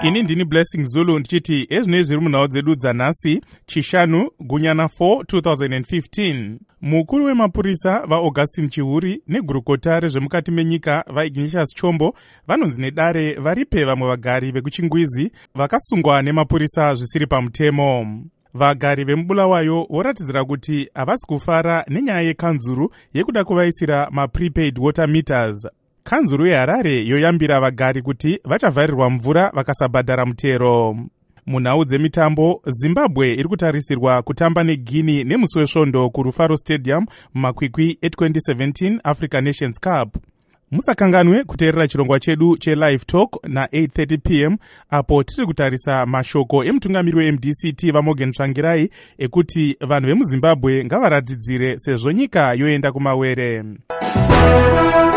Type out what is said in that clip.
Ini ndini Blessing Zulu ndichiti ezvinezvi zviri munhau dzedu dzanhasi chishanu gunyana 4 2015. Mukuru wemapurisa vaAugustine Chihuri negurukota rezvemukati menyika vaIgnatius Chombo vanonzi nedare varipe vamwe vagari vekuchingwizi vakasungwa nemapurisa zvisiri pamutemo. Vagari vemubulawayo voratidzira kuti havasi kufara nenyaya yekanzuru yekuda kuvaisira maprepaid water meters. Kanzuru yeHarare yoyambira vagari kuti vachavharirwa mvura vakasabhadhara mutero. Munhau dzemitambo, Zimbabwe iri kutarisirwa kutamba neGuinea nemusi wesvondo kuRufaro Stadium mumakwikwi e2017 Africa Nations Cup. Musakanganwe kuteerera chirongwa chedu cheLive Talk na8:30 p.m. apo tiri kutarisa mashoko emutungamiri weMDCT vaMorgan Tsvangirai ekuti vanhu vemuZimbabwe ngavaratidzire sezvo nyika yoenda kumawere.